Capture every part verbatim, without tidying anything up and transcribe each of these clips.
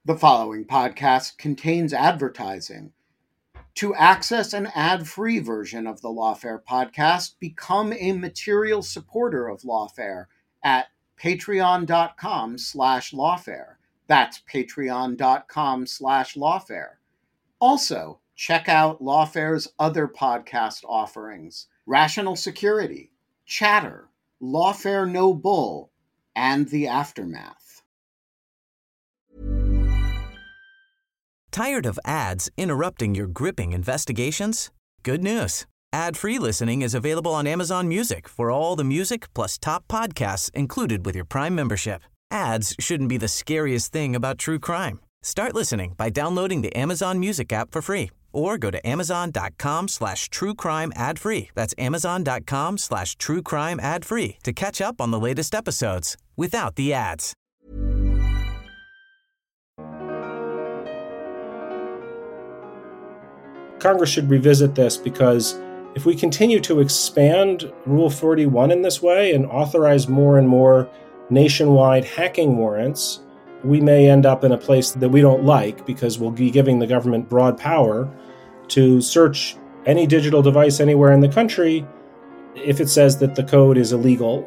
The following podcast contains advertising. To access an ad-free version of the Lawfare podcast, become a material supporter of Lawfare at patreon.com slash lawfare. That's patreon.com slash lawfare. Also, check out Lawfare's other podcast offerings: Rational Security, Chatter, Lawfare No Bull, and The Aftermath. Tired of ads interrupting your gripping investigations? Good news. Ad-free listening is available on Amazon Music for all the music plus top podcasts included with your Prime membership. Ads shouldn't be the scariest thing about true crime. Start listening by downloading the Amazon Music app for free or go to amazon.com slash true crime ad free. That's amazon.com slash true crime ad free to catch up on the latest episodes without the ads. Congress should revisit this, because if we continue to expand Rule forty-one in this way and authorize more and more nationwide hacking warrants, we may end up in a place that we don't like, because we'll be giving the government broad power to search any digital device anywhere in the country if it says that the code is illegal.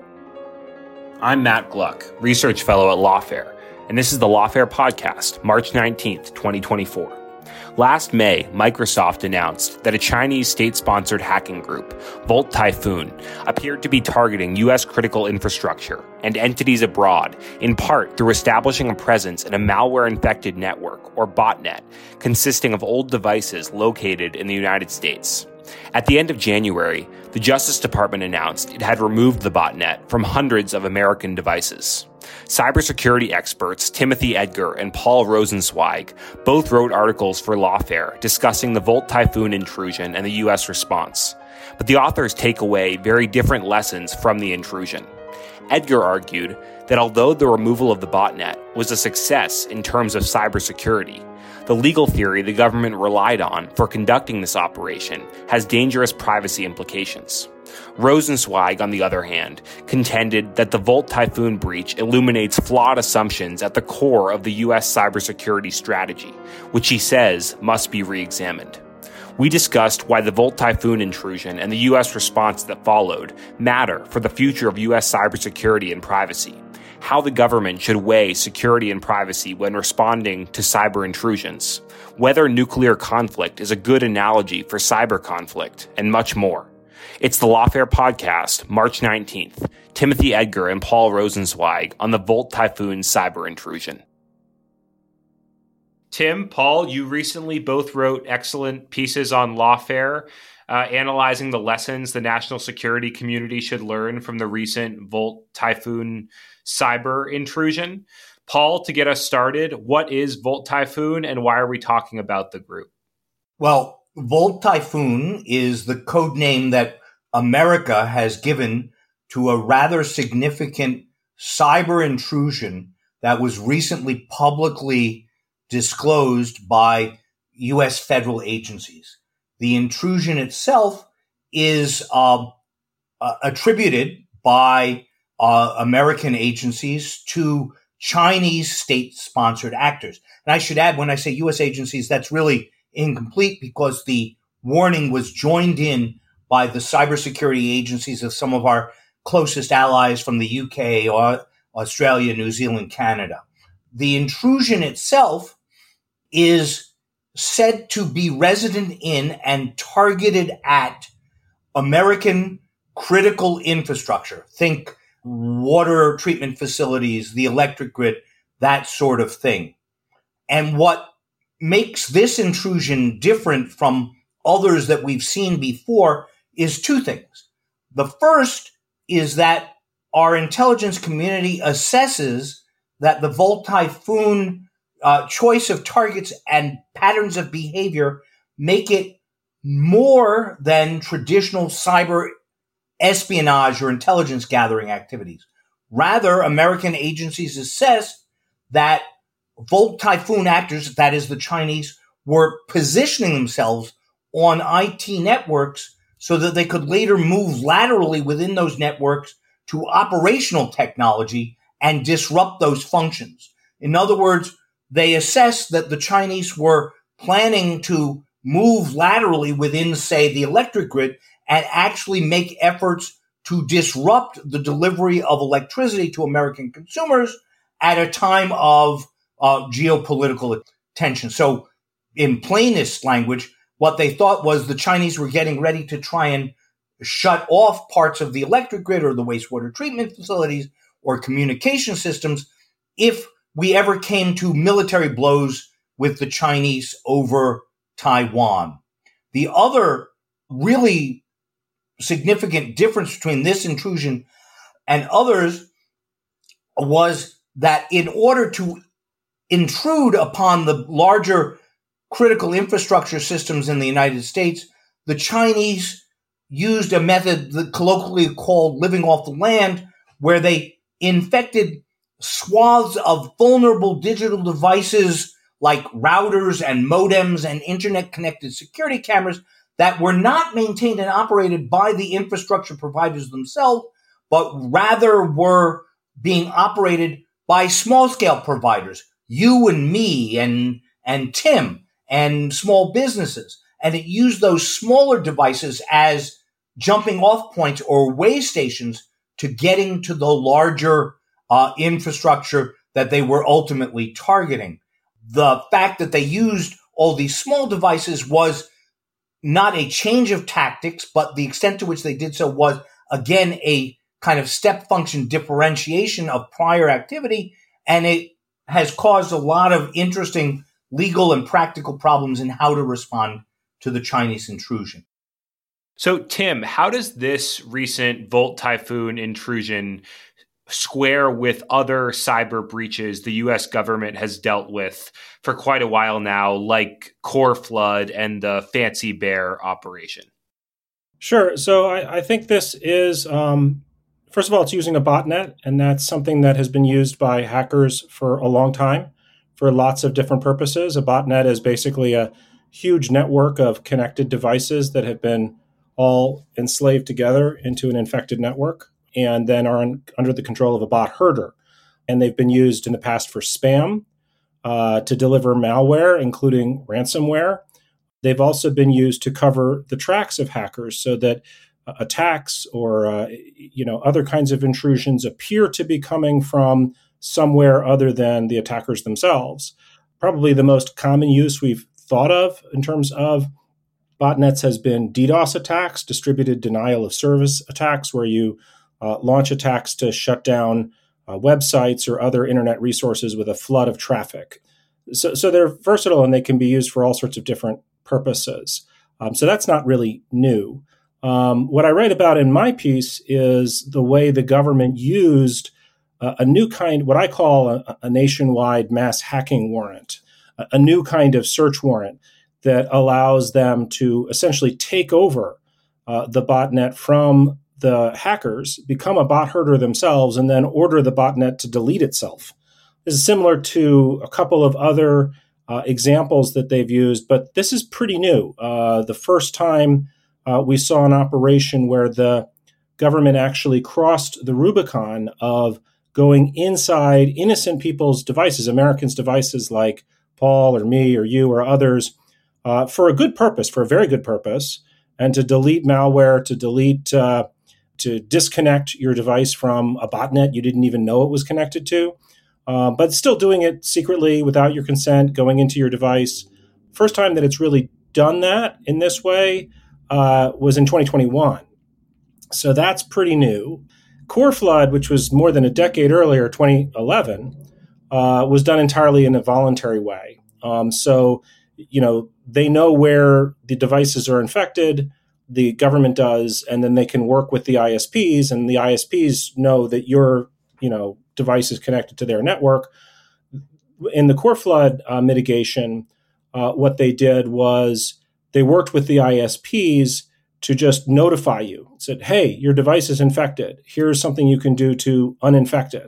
I'm Matt Gluck, research fellow at Lawfare, and this is the Lawfare podcast, March nineteenth, twenty twenty-four. Last May, Microsoft announced that a Chinese state-sponsored hacking group, Volt Typhoon, appeared to be targeting U S critical infrastructure and entities abroad, in part through establishing a presence in a malware-infected network, or botnet, consisting of old devices located in the United States. At the end of January, the Justice Department announced it had removed the botnet from hundreds of American devices. Cybersecurity experts Timothy Edgar and Paul Rosenzweig both wrote articles for Lawfare discussing the Volt Typhoon intrusion and the U S response. But the authors take away very different lessons from the intrusion. Edgar argued that although the removal of the botnet was a success in terms of cybersecurity, the legal theory the government relied on for conducting this operation has dangerous privacy implications. Rosenzweig, on the other hand, contended that the Volt Typhoon breach illuminates flawed assumptions at the core of the U S cybersecurity strategy, which he says must be re-examined. We discussed why the Volt Typhoon intrusion and the U S response that followed matter for the future of U S cybersecurity and privacy, how the government should weigh security and privacy when responding to cyber intrusions, whether nuclear conflict is a good analogy for cyber conflict, and much more. It's the Lawfare podcast, March nineteenth, Timothy Edgar and Paul Rosenzweig on the Volt Typhoon cyber intrusion. Tim, Paul, you recently both wrote excellent pieces on Lawfare, uh, analyzing the lessons the national security community should learn from the recent Volt Typhoon cyber intrusion. Paul, to get us started, what is Volt Typhoon and why are we talking about the group? Well, Volt Typhoon is the code name that America has given to a rather significant cyber intrusion that was recently publicly disclosed by U S federal agencies. The intrusion itself is uh, uh, attributed by uh, American agencies to Chinese state-sponsored actors. And I should add, when I say U S agencies, that's really incomplete, because the warning was joined in by the cybersecurity agencies of some of our closest allies from the U K, or Australia, New Zealand, Canada. The intrusion itself is said to be resident in and targeted at American critical infrastructure. Think water treatment facilities, the electric grid, that sort of thing. And what makes this intrusion different from others that we've seen before is two things. The first is that our intelligence community assesses that the Volt Typhoon uh, choice of targets and patterns of behavior make it more than traditional cyber espionage or intelligence gathering activities. Rather, American agencies assess that Volt Typhoon actors, that is the Chinese, were positioning themselves on I T networks so that they could later move laterally within those networks to operational technology and disrupt those functions. In other words, they assessed that the Chinese were planning to move laterally within, say, the electric grid and actually make efforts to disrupt the delivery of electricity to American consumers at a time of uh, geopolitical tension. So in plainest language, what they thought was the Chinese were getting ready to try and shut off parts of the electric grid or the wastewater treatment facilities or communication systems if we ever came to military blows with the Chinese over Taiwan. The other really significant difference between this intrusion and others was that in order to intrude upon the larger critical infrastructure systems in the United States, the Chinese used a method that colloquially called living off the land, where they infected swaths of vulnerable digital devices like routers and modems and internet-connected security cameras that were not maintained and operated by the infrastructure providers themselves, but rather were being operated by small-scale providers, you and me and, and Tim, and small businesses. And it used those smaller devices as jumping off points or way stations to getting to the larger uh, infrastructure that they were ultimately targeting. The fact that they used all these small devices was not a change of tactics, but the extent to which they did so was, again, a kind of step function differentiation of prior activity. And it has caused a lot of interesting legal and practical problems in how to respond to the Chinese intrusion. So, Tim, how does this recent Volt Typhoon intrusion square with other cyber breaches the U S government has dealt with for quite a while now, like Core Flood and the Fancy Bear operation? Sure. So I, I think this is, um, first of all, it's using a botnet, and that's something that has been used by hackers for a long time for lots of different purposes. A botnet is basically a huge network of connected devices that have been all enslaved together into an infected network and then are un- under the control of a bot herder. And they've been used in the past for spam, uh, to deliver malware, including ransomware. They've also been used to cover the tracks of hackers so that uh, attacks or uh, you know other kinds of intrusions appear to be coming from somewhere other than the attackers themselves. Probably the most common use we've thought of in terms of botnets has been DDoS attacks, distributed denial of service attacks, where you uh, launch attacks to shut down uh, websites or other internet resources with a flood of traffic. So, so they're versatile and they can be used for all sorts of different purposes. Um, so that's not really new. Um, what I write about in my piece is the way the government used uh, a new kind, what I call a, a nationwide mass hacking warrant, a, a new kind of search warrant that allows them to essentially take over uh, the botnet from the hackers, become a bot herder themselves, and then order the botnet to delete itself. This is similar to a couple of other uh, examples that they've used, but this is pretty new. Uh, the first time uh, we saw an operation where the government actually crossed the Rubicon of going inside innocent people's devices, Americans' devices like Paul or me or you or others, uh, for a good purpose, for a very good purpose, and to delete malware, to delete, uh, to disconnect your device from a botnet you didn't even know it was connected to. Uh, but still doing it secretly without your consent, going into your device. First time that it's really done that in this way uh, was in twenty twenty-one. So that's pretty new. Core Flood, which was more than a decade earlier, twenty eleven, uh, was done entirely in a voluntary way. Um, so, you know, they know where the devices are infected, the government does, and then they can work with the I S Ps, and the I S Ps know that you're, you know, device is connected to their network. In the Core Flood uh, mitigation, uh, what they did was they worked with the I S Ps to just notify you. Said, hey, your device is infected. Here's something you can do to uninfect it.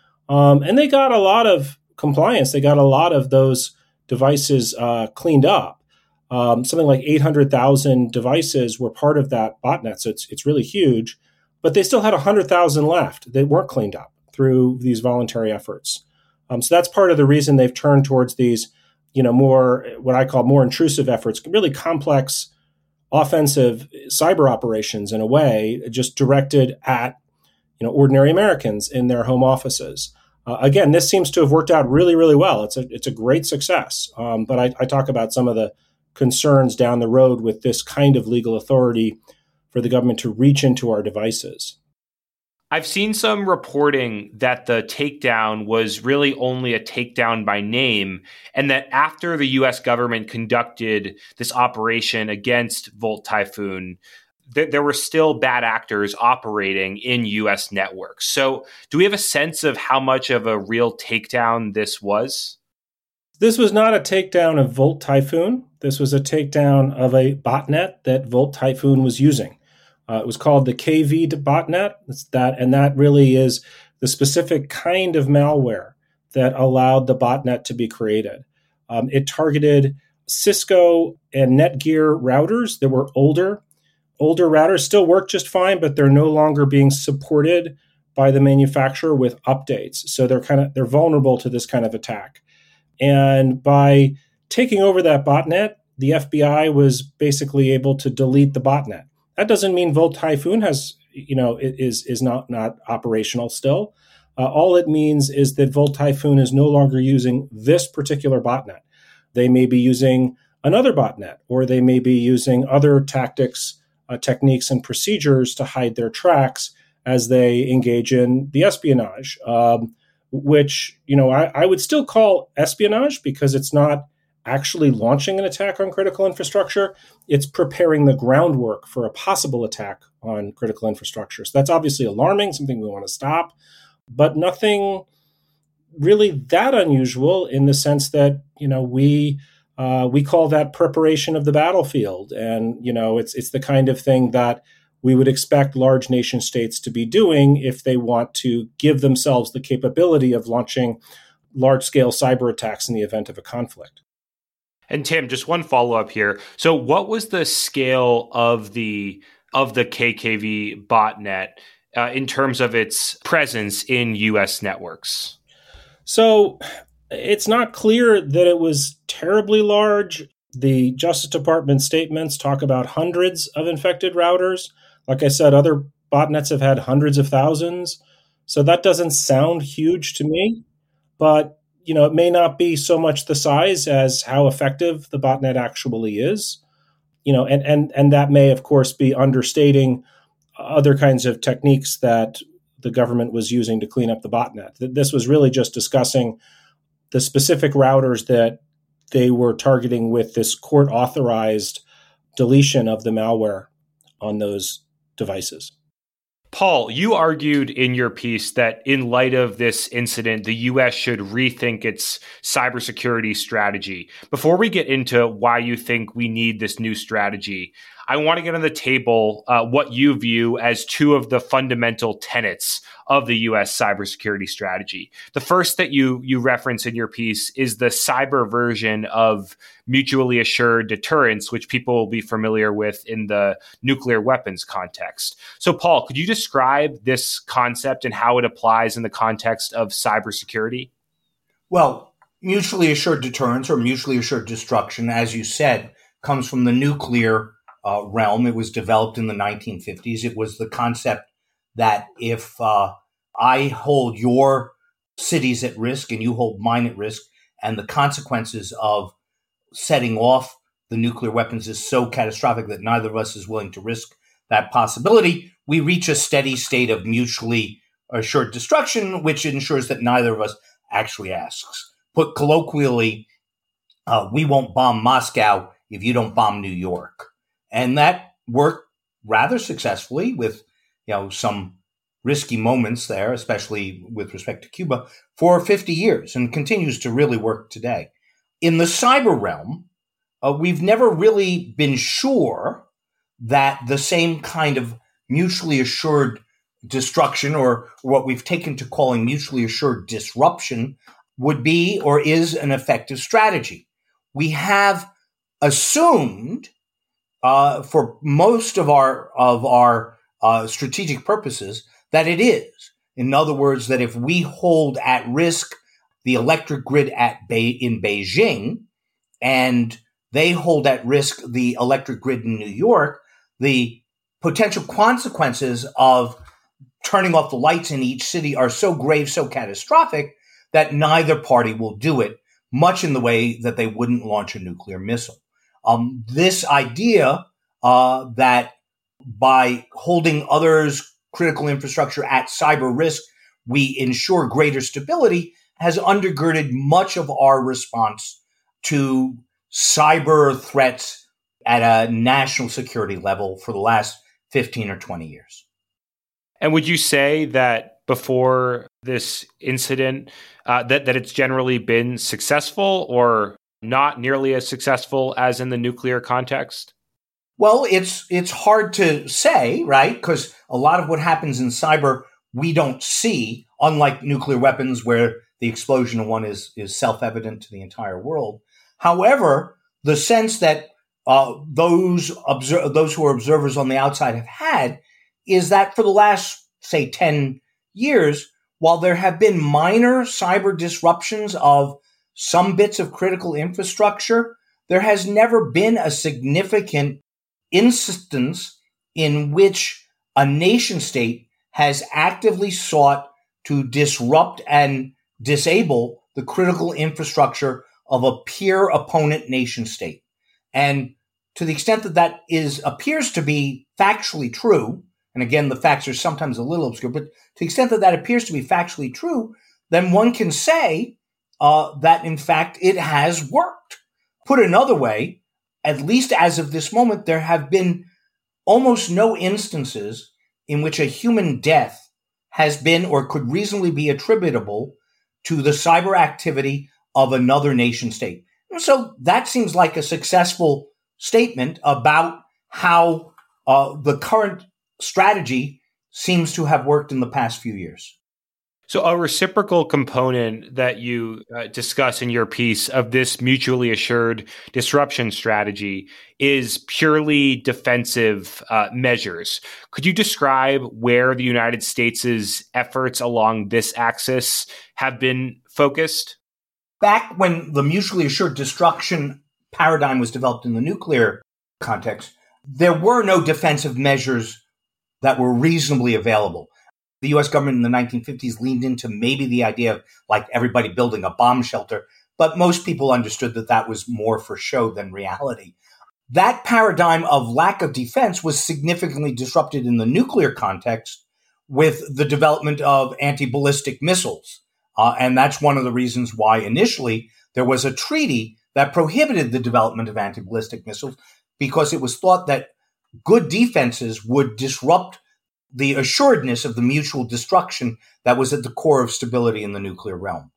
Um, and they got a lot of compliance. They got a lot of those devices uh, cleaned up. Um, something like eight hundred thousand devices were part of that botnet. So it's, it's really huge. But they still had one hundred thousand left that weren't cleaned up through these voluntary efforts. Um, so that's part of the reason they've turned towards these, you know, more, what I call more intrusive efforts, really complex offensive cyber operations in a way, just directed at, you know, ordinary Americans in their home offices. Uh, again, this seems to have worked out really, really well. It's a it's a great success. Um, but I, I talk about some of the concerns down the road with this kind of legal authority for the government to reach into our devices. I've seen some reporting that the takedown was really only a takedown by name, and that after the U S government conducted this operation against Volt Typhoon, th- there were still bad actors operating in U S networks. So do we have a sense of how much of a real takedown this was? This was not a takedown of Volt Typhoon. This was a takedown of a botnet that Volt Typhoon was using. Uh, it was called the K V botnet. It's that, and that really is the specific kind of malware that allowed the botnet to be created. Um, it targeted Cisco and Netgear routers that were older. Older routers still work just fine, but they're no longer being supported by the manufacturer with updates. So they're kind of they're vulnerable to this kind of attack. And by taking over that botnet, the F B I was basically able to delete the botnet. That doesn't mean Volt Typhoon has, you know, is is not not operational still. Uh, all it means is that Volt Typhoon is no longer using this particular botnet. They may be using another botnet, or they may be using other tactics, uh, techniques, and procedures to hide their tracks as they engage in the espionage, um, which, you know, I, I would still call espionage because it's not actually launching an attack on critical infrastructure. It's preparing the groundwork for a possible attack on critical infrastructure. So that's obviously alarming, something we want to stop, but nothing really that unusual in the sense that, you know, we uh, we call that preparation of the battlefield. And, you know, it's it's the kind of thing that we would expect large nation states to be doing if they want to give themselves the capability of launching large-scale cyber attacks in the event of a conflict. And Tim, just one follow-up here. So what was the scale of the of the K K V botnet uh, in terms of its presence in U S networks? So it's not clear that it was terribly large. The Justice Department statements talk about hundreds of infected routers. Like I said, other botnets have had hundreds of thousands. So that doesn't sound huge to me, but you know, it may not be so much the size as how effective the botnet actually is, you know, and, and, and that may, of course, be understating other kinds of techniques that the government was using to clean up the botnet. This was really just discussing the specific routers that they were targeting with this court-authorized deletion of the malware on those devices. Paul, you argued in your piece that in light of this incident, the U S should rethink its cybersecurity strategy. Before we get into why you think we need this new strategy, I want to get on the table uh, what you view as two of the fundamental tenets of the U S cybersecurity strategy. The first that you you reference in your piece is the cyber version of mutually assured deterrence, which people will be familiar with in the nuclear weapons context. So, Paul, could you describe this concept and how it applies in the context of cybersecurity? Well, mutually assured deterrence or mutually assured destruction, as you said, comes from the nuclear uh, realm. It was developed in the nineteen fifties. It was the concept that if uh, I hold your cities at risk and you hold mine at risk, and the consequences of setting off the nuclear weapons is so catastrophic that neither of us is willing to risk that possibility, we reach a steady state of mutually assured destruction, which ensures that neither of us actually asks. Put colloquially, uh, we won't bomb Moscow if you don't bomb New York. And that worked rather successfully with, you know, some risky moments there, especially with respect to Cuba, for fifty years and continues to really work today. In the cyber realm, uh, we've never really been sure that the same kind of mutually assured destruction, or what we've taken to calling mutually assured disruption, would be or is an effective strategy. We have assumed uh, for most of our of our uh, strategic purposes that it is. In other words, that if we hold at risk the electric grid at Be- in Beijing, and they hold at risk the electric grid in New York, the potential consequences of turning off the lights in each city are so grave, so catastrophic that neither party will do it, much in the way that they wouldn't launch a nuclear missile. Um, this idea uh, that by holding others' critical infrastructure at cyber risk, we ensure greater stability has undergirded much of our response to cyber threats at a national security level for the last fifteen or twenty years. And would you say that before this incident, uh, that, that it's generally been successful or not nearly as successful as in the nuclear context? Well, it's it's hard to say, right? Because a lot of what happens in cyber we don't see, unlike nuclear weapons where the explosion of one is, is self-evident to the entire world. However, the sense that uh, those obser- those who are observers on the outside have had is that for the last, say, ten years, while there have been minor cyber disruptions of some bits of critical infrastructure, there has never been a significant instance in which a nation state has actively sought to disrupt and disable the critical infrastructure of a peer opponent nation state. And to the extent that that is appears to be factually true, and again, the facts are sometimes a little obscure, but to the extent that that appears to be factually true, then one can say uh, that, in fact, it has worked. Put another way, at least as of this moment, there have been almost no instances in which a human death has been or could reasonably be attributable to the cyber activity of another nation state. And so that seems like a successful statement about how uh, the current strategy seems to have worked in the past few years. So a reciprocal component that you uh, discuss in your piece of this mutually assured disruption strategy is purely defensive uh, measures. Could you describe where the United States' efforts along this axis have been focused? Back when the mutually assured destruction paradigm was developed in the nuclear context, there were no defensive measures that were reasonably available. The U S government in the nineteen fifties leaned into maybe the idea of like everybody building a bomb shelter, but most people understood that that was more for show than reality. That paradigm of lack of defense was significantly disrupted in the nuclear context with the development of anti-ballistic missiles. Uh, and that's one of the reasons why initially there was a treaty that prohibited the development of anti-ballistic missiles, because it was thought that good defenses would disrupt the assuredness of the mutual destruction that was at the core of stability in the nuclear realm.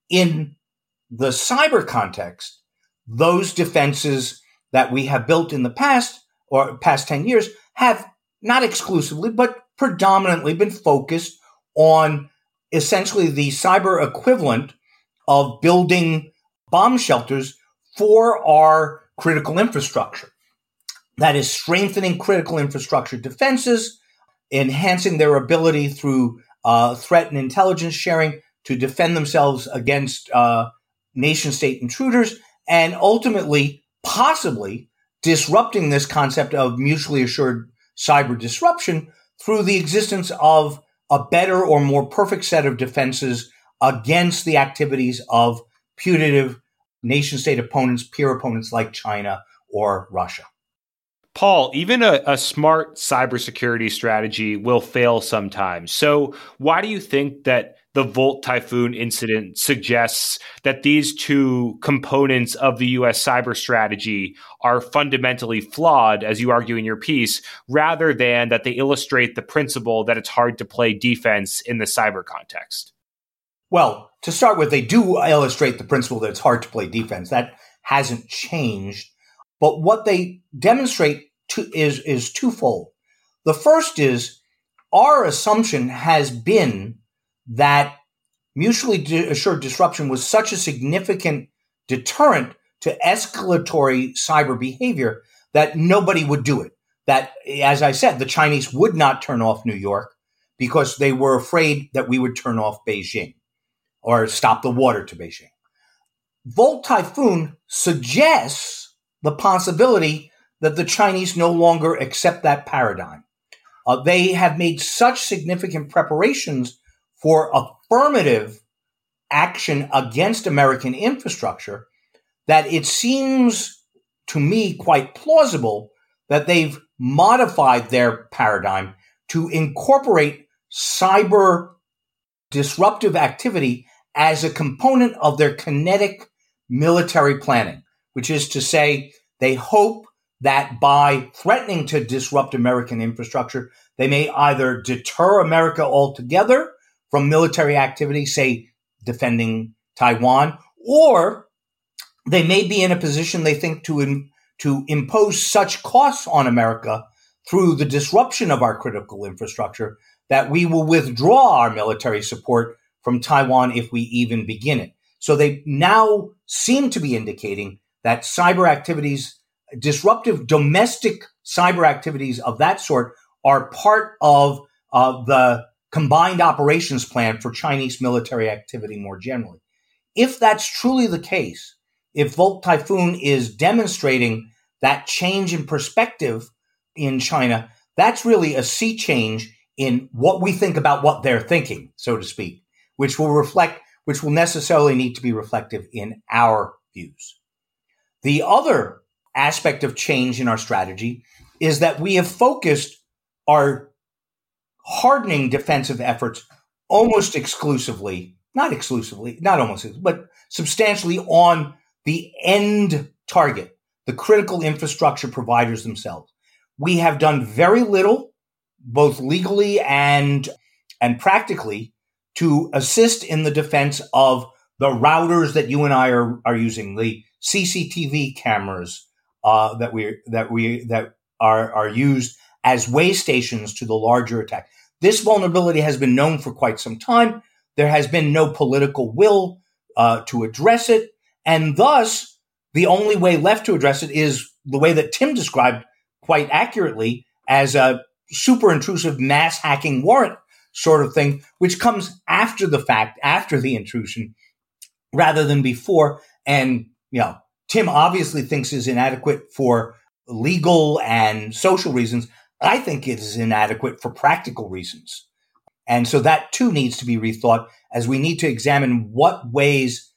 In the cyber context, those defenses that we have built in the past or past ten years have not exclusively, but predominantly been focused on essentially the cyber equivalent of building bomb shelters for our critical infrastructure. That is strengthening critical infrastructure defenses, enhancing their ability through uh, threat and intelligence sharing to defend themselves against uh, nation-state intruders, and ultimately, possibly, disrupting this concept of mutually assured cyber disruption through the existence of a better or more perfect set of defenses against the activities of putative nation-state opponents, peer opponents like China or Russia. Paul, even a, a smart cybersecurity strategy will fail sometimes. So why do you think that the Volt Typhoon incident suggests that these two components of the U S cyber strategy are fundamentally flawed, as you argue in your piece, rather than that they illustrate the principle that it's hard to play defense in the cyber context? Well, to start with, they do illustrate the principle that it's hard to play defense. That hasn't changed. But what they demonstrate to, is, is twofold. The first is our assumption has been that mutually assured disruption was such a significant deterrent to escalatory cyber behavior that nobody would do it. That, as I said, the Chinese would not turn off New York because they were afraid that we would turn off Beijing. or stop the water to Beijing. Volt Typhoon suggests the possibility that the Chinese no longer accept that paradigm. Uh, they have made such significant preparations for affirmative action against American infrastructure that it seems to me quite plausible that they've modified their paradigm to incorporate cyber disruptive activity as a component of their kinetic military planning, which is to say they hope that by threatening to disrupt American infrastructure, they may either deter America altogether from military activity, say defending Taiwan, or they may be in a position, they think, to, in, to impose such costs on America through the disruption of our critical infrastructure that we will withdraw our military support from Taiwan if we even begin it. So they now seem to be indicating that cyber activities, disruptive domestic cyber activities of that sort, are part of uh, the combined operations plan for Chinese military activity more generally. If that's truly the case, if Volt Typhoon is demonstrating that change in perspective in China, that's really a sea change in what we think about what they're thinking, so to speak, which will reflect, which will necessarily need to be reflective in our views. The other aspect of change in our strategy is that we have focused our hardening defensive efforts almost exclusively, not exclusively, not almost, but substantially on the end target, the critical infrastructure providers themselves. We have done very little, both legally and, and practically, to assist in the defense of the routers that you and I are, are using, the C C T V cameras uh, that we that we that are are used as way stations to the larger attack. This vulnerability has been known for quite some time. There has been no political will uh, to address it, and thus the only way left to address it is the way that Tim described quite accurately as a super intrusive mass hacking warrant sort of thing, which comes after the fact, after the intrusion, rather than before. And, you know, Tim obviously thinks is inadequate for legal and social reasons. I think it is inadequate for practical reasons. And so that too needs to be rethought as we need to examine what ways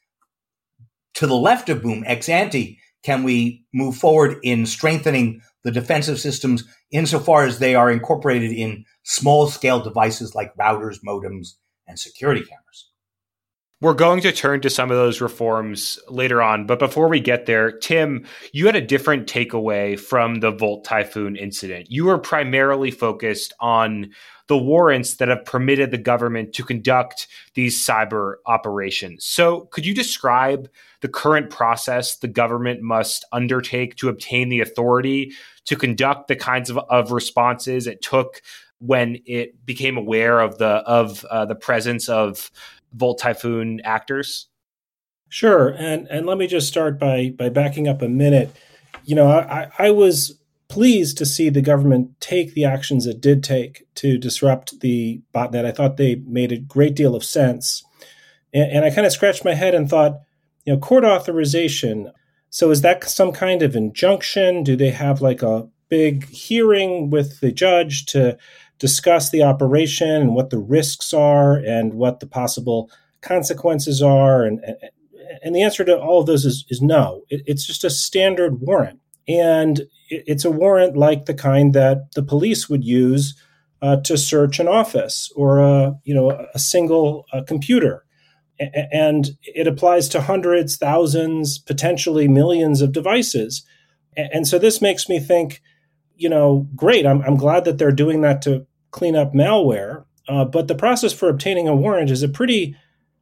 to the left of boom ex ante can we move forward in strengthening the defensive systems insofar as they are incorporated in small-scale devices like routers, modems, and security cameras. We're going to turn to some of those reforms later on. But before we get there, Tim, you had a different takeaway from the Volt Typhoon incident. You were primarily focused on the warrants that have permitted the government to conduct these cyber operations. So could you describe the current process the government must undertake to obtain the authority to conduct the kinds of, of responses it took when it became aware of the of uh, the presence of Volt Typhoon actors? Sure. And and let me just start by by backing up a minute. You know, I, I was pleased to see the government take the actions it did take to disrupt the botnet. I thought they made a great deal of sense. And, and I kind of scratched my head and thought, you know, court authorization. So is that some kind of injunction? Do they have like a big hearing with the judge to discuss the operation and what the risks are and what the possible consequences are? And, and the answer to all of those is, is no. It, it's just a standard warrant. And it, it's a warrant like the kind that the police would use uh, to search an office or a, you know, a single uh, computer. A- and it applies to hundreds, thousands, potentially millions of devices. A- and so this makes me think, you know, great, I'm, I'm glad that they're doing that to clean up malware. Uh, but the process for obtaining a warrant is a pretty,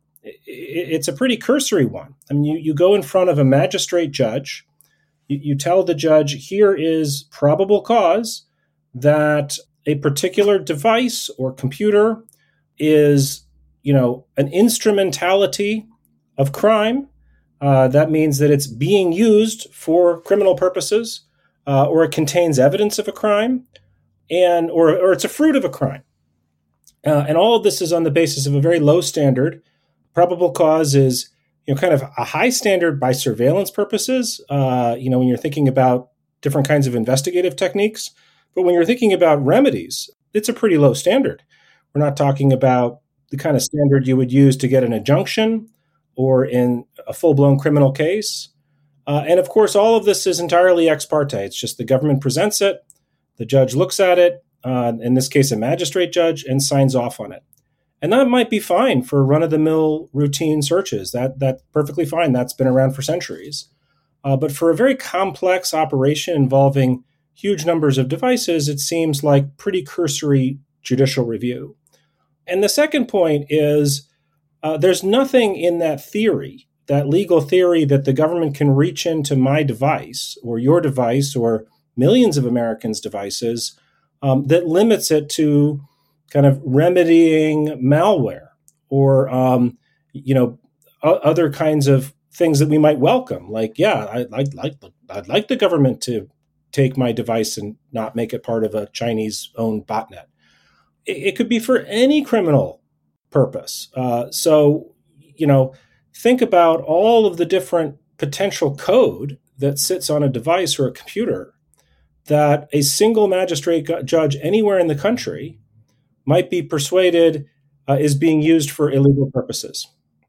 it's a pretty cursory one. I mean, you, you go in front of a magistrate judge, you, you tell the judge, here is probable cause that a particular device or computer is, you know, an instrumentality of crime. Uh, that means that it's being used for criminal purposes, uh, or it contains evidence of a crime, and or, or it's a fruit of a crime. Uh, and all of this is on the basis of a very low standard Probable cause is, you know, kind of a high standard by surveillance purposes, uh, you know, when you're thinking about different kinds of investigative techniques. But when you're thinking about remedies, it's a pretty low standard. We're not talking about the kind of standard you would use to get an injunction or in a full-blown criminal case. Uh, and of course, all of this is entirely ex parte. It's just the government presents it, the judge looks at it, uh, in this case, a magistrate judge, and signs off on it. And that might be fine for run-of-the-mill routine searches. That that's perfectly fine. That's been around for centuries. Uh, but for a very complex operation involving huge numbers of devices, it seems like pretty cursory judicial review. And the second point is uh, there's nothing in that theory, that legal theory that the government can reach into my device or your device or millions of Americans' devices um, that limits it to kind of remedying malware or, um, you know, o- other kinds of things that we might welcome. Like, yeah, I, I'd, like, I'd like the government to take my device and not make it part of a Chinese-owned botnet. It, it could be for any criminal purpose. Uh, so, you know, think about all of the different potential code that sits on a device or a computer that a single magistrate judge anywhere in the country might be persuaded uh, is being used for illegal purposes.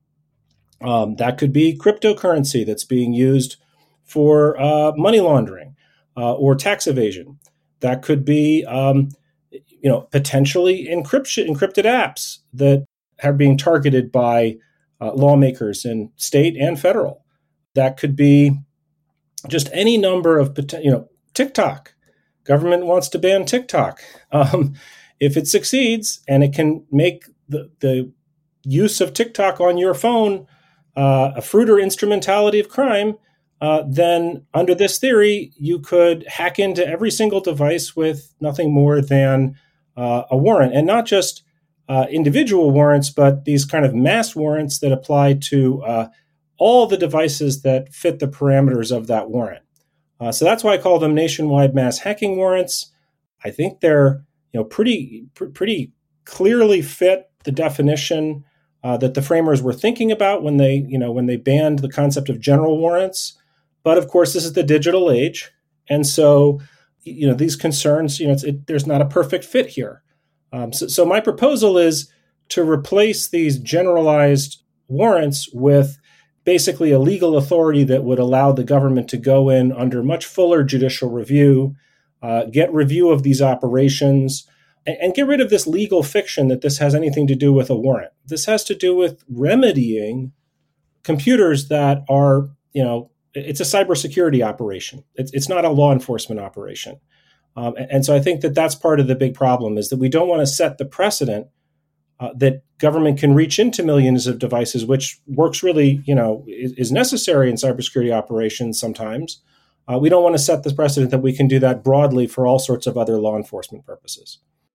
Um, that could be cryptocurrency that's being used for uh, money laundering uh, or tax evasion. That could be, um, you know, potentially encryption, encrypted apps that are being targeted by uh, lawmakers in state and federal. That could be just any number of, you know, TikTok. Government wants to ban TikTok. Um, if it succeeds and it can make the, the use of TikTok on your phone uh, a fruit or instrumentality of crime, uh, then under this theory, you could hack into every single device with nothing more than uh, a warrant, and not just uh, individual warrants, but these kind of mass warrants that apply to uh, all the devices that fit the parameters of that warrant. Uh, so that's why I call them nationwide mass hacking warrants. I think they're, you know, pretty pr- pretty clearly fit the definition uh, that the framers were thinking about when they, you know, when they banned the concept of general warrants. But of course, this is the digital age, and so, you know, these concerns, you know, it's, it, there's not a perfect fit here. Um, so, so my proposal is to replace these generalized warrants with basically a legal authority that would allow the government to go in under much fuller judicial review, uh, get review of these operations, and, and get rid of this legal fiction that this has anything to do with a warrant. This has to do with remedying computers that are, you know, it's a cybersecurity operation. It's, it's not a law enforcement operation. Um, and, and so I think that that's part of the big problem, is that we don't want to set the precedent Uh, that government can reach into millions of devices, which works really, you know, is, is necessary in cybersecurity operations sometimes. Uh, we don't want to set the precedent that we can do that broadly for all sorts of other law enforcement purposes.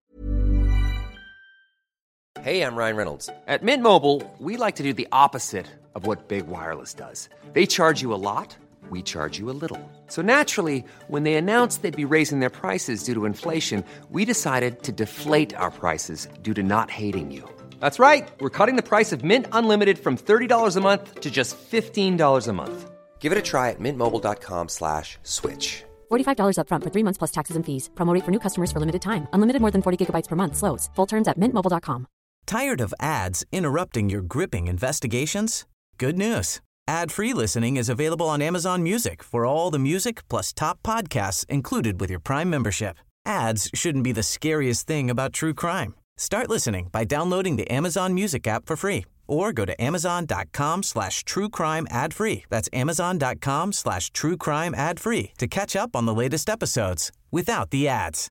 Hey, I'm Ryan Reynolds. At Mint Mobile, we like to do the opposite of what Big Wireless does. They charge you a lot, we charge you a little. So naturally, when they announced they'd be raising their prices due to inflation, we decided to deflate our prices due to not hating you. That's right. We're cutting the price of Mint Unlimited from thirty dollars a month to just fifteen dollars a month. Give it a try at mintmobile.com slash switch. forty-five dollars up front for three months plus taxes and fees. Promo rate for new customers for limited time. Unlimited more than forty gigabytes per month slows. Full terms at mint mobile dot com. Tired of ads interrupting your gripping investigations? Good news. Ad-free listening is available on Amazon Music for all the music plus top podcasts included with your Prime membership. Ads shouldn't be the scariest thing about true crime. Start listening by downloading the Amazon Music app for free or go to amazon.com slash true crime ad free. That's amazon.com slash true crime ad free to catch up on the latest episodes without the ads.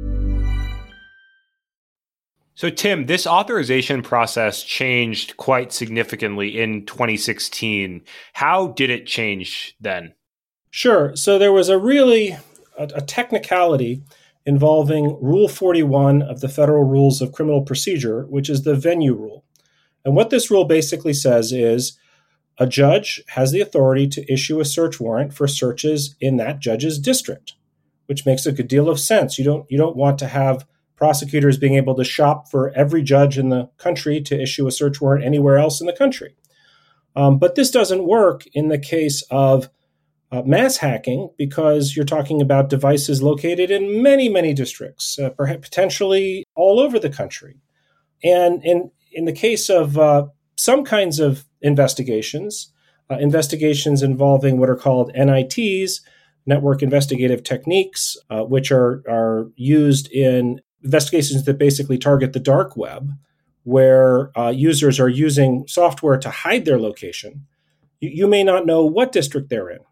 So, Tim, this authorization process changed quite significantly in twenty sixteen. How did it change then? Sure. So there was a really a, a technicality involving Rule forty-one of the Federal Rules of Criminal Procedure, which is the venue rule. And what this rule basically says is a judge has the authority to issue a search warrant for searches in that judge's district, which makes a good deal of sense. You don't you don't want to have prosecutors being able to shop for every judge in the country to issue a search warrant anywhere else in the country. Um, but this doesn't work in the case of uh, mass hacking, because you're talking about devices located in many, many districts, uh, perhaps potentially all over the country. And in, in the case of uh, some kinds of investigations, uh, investigations involving what are called N I Ts, network investigative techniques, uh, which are, are used in investigations that basically target the dark web, where uh, users are using software to hide their location, you, you may not know what district they're in.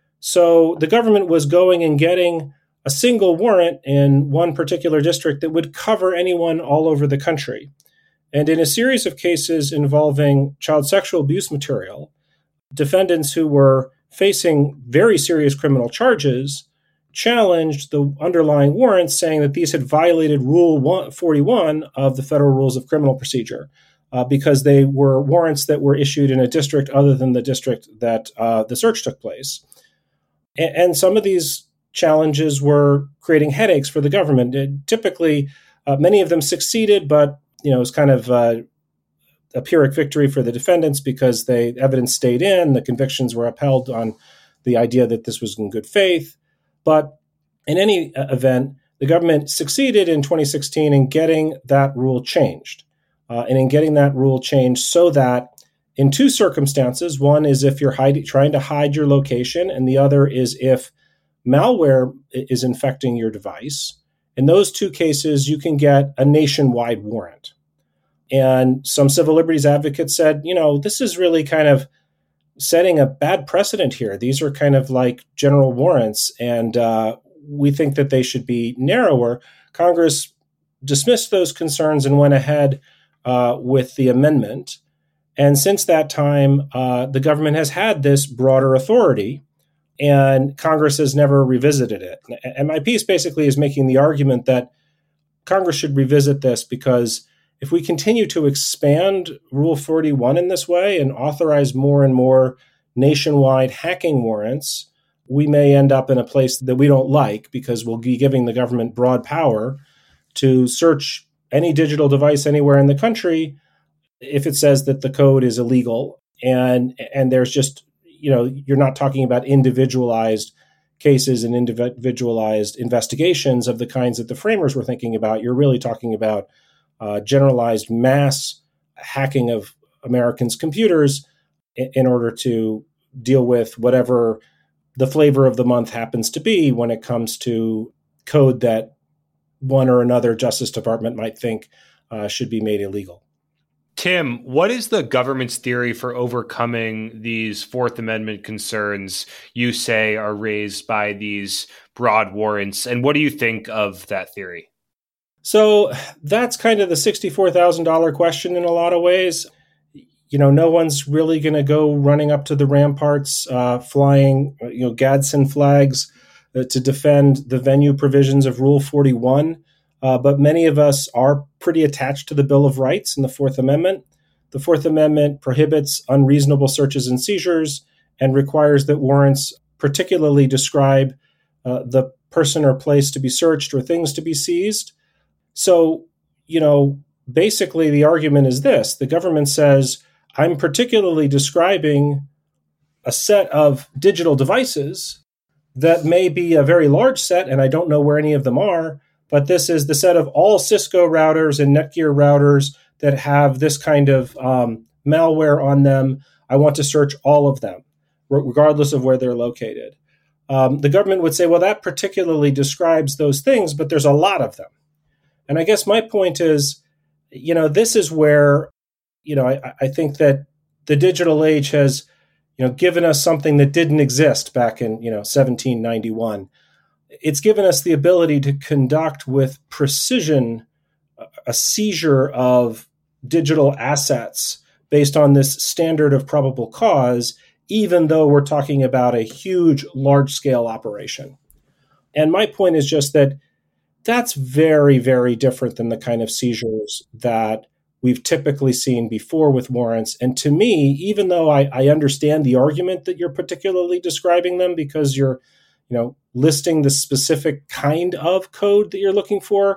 So the government was going and getting a single warrant in one particular district that would cover anyone all over the country. And in a series of cases involving child sexual abuse material, defendants who were facing very serious criminal charges challenged the underlying warrants, saying that these had violated Rule forty-one of the Federal Rules of Criminal Procedure uh, because they were warrants that were issued in a district other than the district that uh, the search took place. And, and some of these challenges were creating headaches for the government. It, typically, uh, many of them succeeded, but you know, it was kind of uh, a Pyrrhic victory for the defendants because the evidence stayed in, the convictions were upheld on the idea that this was in good faith. But in any event, the government succeeded in twenty sixteen in getting that rule changed. Uh, and in getting that rule changed so that in two circumstances, one is if you're hide, trying to hide your location, and the other is if malware is infecting your device. In those two cases, you can get a nationwide warrant. And some civil liberties advocates said, you know, this is really kind of setting a bad precedent here. These are kind of like general warrants, and uh, we think that they should be narrower. Congress dismissed those concerns and went ahead uh, with the amendment. And since that time, uh, the government has had this broader authority, and Congress has never revisited it. And my piece basically is making the argument that Congress should revisit this, because if we continue to expand Rule forty-one in this way and authorize more and more nationwide hacking warrants, we may end up in a place that we don't like, because we'll be giving the government broad power to search any digital device anywhere in the country if it says that the code is illegal. And, and there's just, you know, you're not talking about individualized cases and individualized investigations of the kinds that the framers were thinking about. You're really talking about Uh, generalized mass hacking of Americans' computers in, in order to deal with whatever the flavor of the month happens to be when it comes to code that one or another Justice Department might think uh, should be made illegal. Tim, what is the government's theory for overcoming these Fourth Amendment concerns you say are raised by these broad warrants? And what do you think of that theory? So that's kind of the sixty-four thousand dollars question in a lot of ways. You know, no one's really going to go running up to the ramparts, uh, flying, you know, Gadsden flags uh, to defend the venue provisions of Rule forty-one. Uh, but many of us are pretty attached to the Bill of Rights and the Fourth Amendment. The Fourth Amendment prohibits unreasonable searches and seizures and requires that warrants particularly describe uh, the person or place to be searched or things to be seized. So, you know, basically the argument is this. The government says, I'm particularly describing a set of digital devices that may be a very large set, and I don't know where any of them are, but this is the set of all Cisco routers and Netgear routers that have this kind of um, malware on them. I want to search all of them, regardless of where they're located. Um, the government would say, well, that particularly describes those things, but there's a lot of them. And I guess my point is, you know, this is where, you know, I, I think that the digital age has, you know, given us something that didn't exist back in, you know, seventeen ninety-one. It's given us the ability to conduct with precision a seizure of digital assets based on this standard of probable cause, even though we're talking about a huge, large-scale operation. And my point is just that that's very, very different than the kind of seizures that we've typically seen before with warrants. And to me, even though I, I understand the argument that you're particularly describing them because you're, you know, listing the specific kind of code that you're looking for,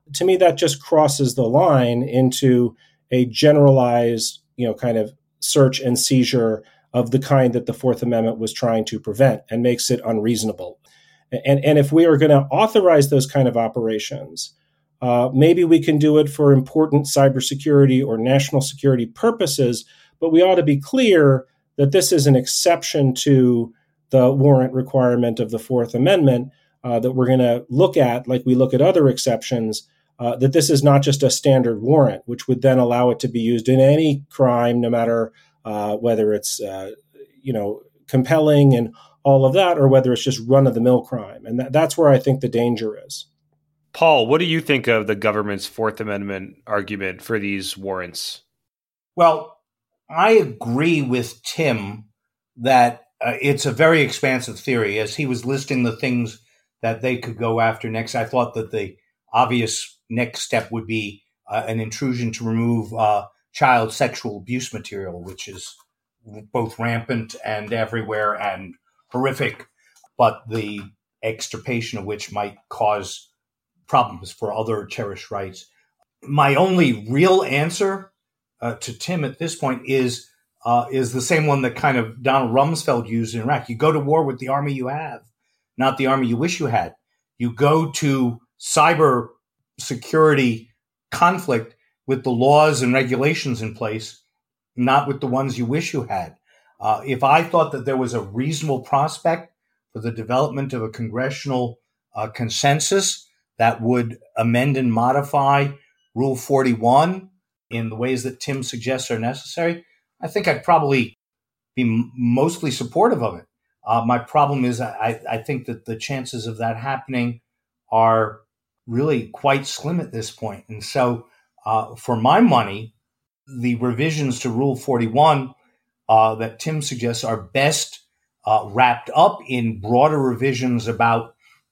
to me, that just crosses the line into a generalized, you know, kind of search and seizure of the kind that the Fourth Amendment was trying to prevent and makes it unreasonable. And, and if we are going to authorize those kind of operations, uh, maybe we can do it for important cybersecurity or national security purposes, but we ought to be clear that this is an exception to the warrant requirement of the Fourth Amendment uh, that we're going to look at, like we look at other exceptions, uh, that this is not just a standard warrant, which would then allow it to be used in any crime, no matter uh, whether it's, uh, you know, compelling and all of that, or whether it's just run-of-the-mill crime. And that, that's where I think the danger is. Paul, what do you think of the government's Fourth Amendment argument for these warrants? Well, I agree with Tim that uh, it's a very expansive theory. As he was listing the things that they could go after next, I thought that the obvious next step would be uh, an intrusion to remove uh, child sexual abuse material, which is both rampant and everywhere and horrific, but the extirpation of which might cause problems for other cherished rights. My only real answer uh, to Tim at this point is uh, is the same one that kind of Donald Rumsfeld used in Iraq. You go to war with the army you have, not the army you wish you had. You go to cyber security conflict with the laws and regulations in place, not with the ones you wish you had. Uh, if I thought that there was a reasonable prospect for the development of a congressional uh, consensus that would amend and modify Rule forty-one in the ways that Tim suggests are necessary, I think I'd probably be m- mostly supportive of it. Uh, my problem is I, I think that the chances of that happening are really quite slim at this point. And so uh, for my money, the revisions to Rule forty-one uh, that Tim suggests are best uh, wrapped up in broader revisions about,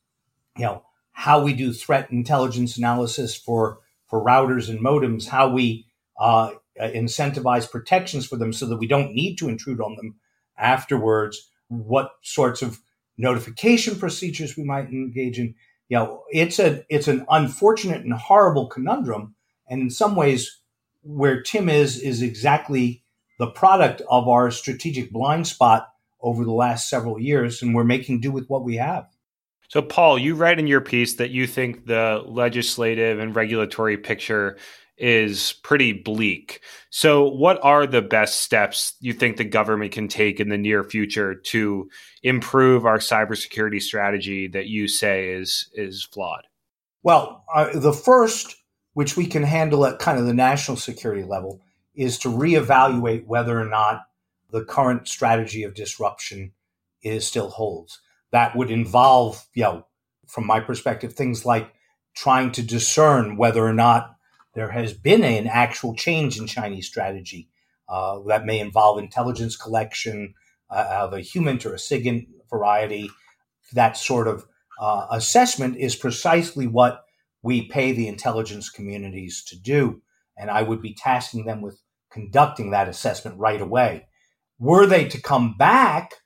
you know, how we do threat intelligence analysis for, for routers and modems, how we uh, incentivize protections for them so that we don't need to intrude on them afterwards, what sorts of notification procedures we might engage in. You know, it's a it's an unfortunate and horrible conundrum. And in some ways, where Tim is, is exactly the product of our strategic blind spot over the last several years, and we're making do with what we have. So, Paul, you write in your piece that you think the legislative and regulatory picture is pretty bleak. So what are the best steps you think the government can take in the near future to improve our cybersecurity strategy that you say is is flawed? Well, uh, the first, which we can handle at kind of the national security level, is to reevaluate whether or not the current strategy of disruption is still holds. That would involve, you know, from my perspective, things like trying to discern whether or not there has been an actual change in Chinese strategy uh, that may involve intelligence collection uh, of a human or a SIGINT variety. That sort of uh, assessment is precisely what we pay the intelligence communities to do. And I would be tasking them with conducting that assessment right away. Were they to come back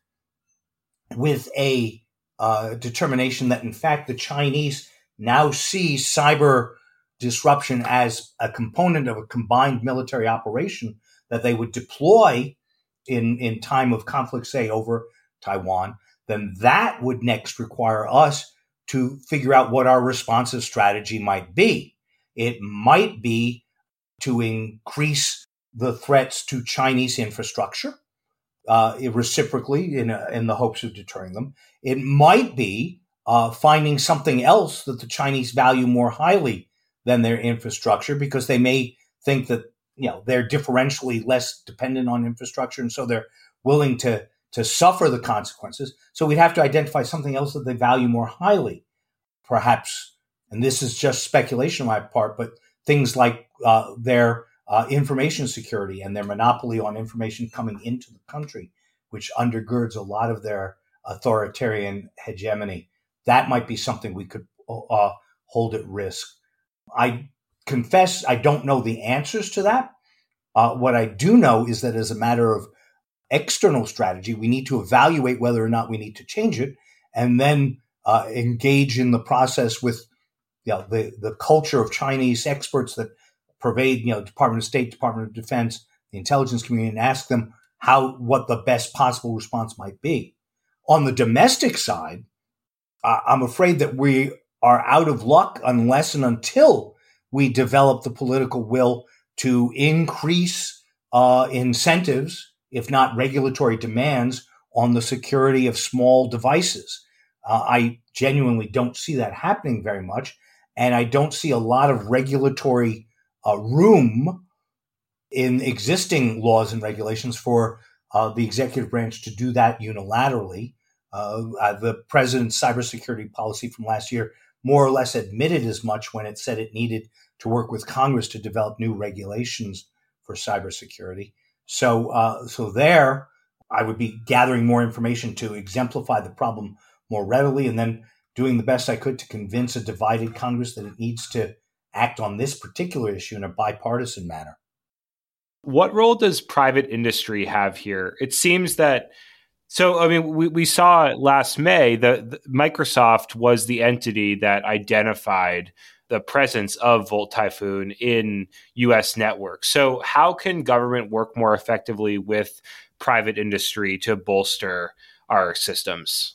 with a uh, determination that, in fact, the Chinese now see cyber disruption as a component of a combined military operation that they would deploy in, in time of conflict, say, over Taiwan, then that would next require us to figure out what our responsive strategy might be. It might be to increase the threats to Chinese infrastructure uh, reciprocally in, a, in the hopes of deterring them. It might be uh, finding something else that the Chinese value more highly than their infrastructure, because they may think that, you know, they're differentially less dependent on infrastructure, and so they're willing to to suffer the consequences. So we'd have to identify something else that they value more highly, perhaps. And this is just speculation on my part, but things like uh, their uh, information security and their monopoly on information coming into the country, which undergirds a lot of their authoritarian hegemony. That might be something we could uh, hold at risk. I confess I don't know the answers to that. Uh, what I do know is that as a matter of external strategy, we need to evaluate whether or not we need to change it, and then uh, engage in the process with you know, the, the culture of Chinese experts that pervade, you know, Department of State, Department of Defense, the intelligence community, and ask them how, what the best possible response might be. On the domestic side, uh, I'm afraid that we are out of luck unless and until we develop the political will to increase uh, incentives, if not regulatory demands, on the security of small devices. Uh, I genuinely don't see that happening very much. And I don't see a lot of regulatory uh, room in existing laws and regulations for uh, the executive branch to do that unilaterally. Uh, uh, the president's cybersecurity policy from last year more or less admitted as much when it said it needed to work with Congress to develop new regulations for cybersecurity. So, uh, so there, I would be gathering more information to exemplify the problem more readily, and then doing the best I could to convince a divided Congress that it needs to act on this particular issue in a bipartisan manner. What role does private industry have here? It seems that, so, I mean, we, we saw last May that the, Microsoft was the entity that identified the presence of Volt Typhoon in U S networks. So how can government work more effectively with private industry to bolster our systems?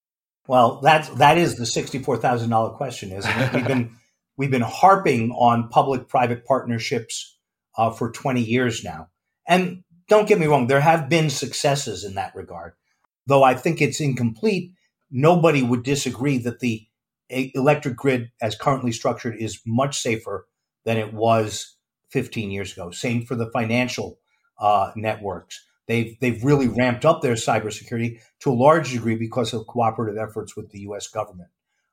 Well, that's, that is the sixty-four thousand dollars question, isn't it? We've been, we've been harping on public-private partnerships uh, for twenty years now. And don't get me wrong, there have been successes in that regard. Though I think it's incomplete, nobody would disagree that the electric grid as currently structured is much safer than it was fifteen years ago. Same for the financial uh, networks. They've they've really ramped up their cybersecurity to a large degree because of cooperative efforts with the U S government.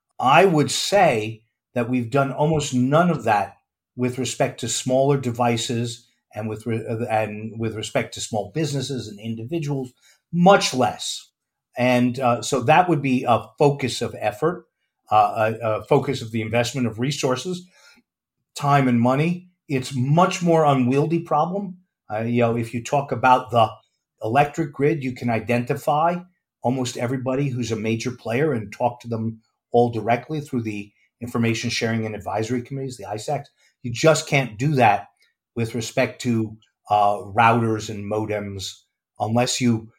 I would say that we've done almost none of that with respect to smaller devices and with re- and with respect to small businesses and individuals, much less. And uh, so that would be a focus of effort, uh, a, a focus of the investment of resources, time and money. It's much more unwieldy problem. Uh, you know, if you talk about the electric grid, you can identify almost everybody who's a major player and talk to them all directly through the information sharing and advisory committees, the I SACs. You just can't do that with respect to uh, routers and modems unless you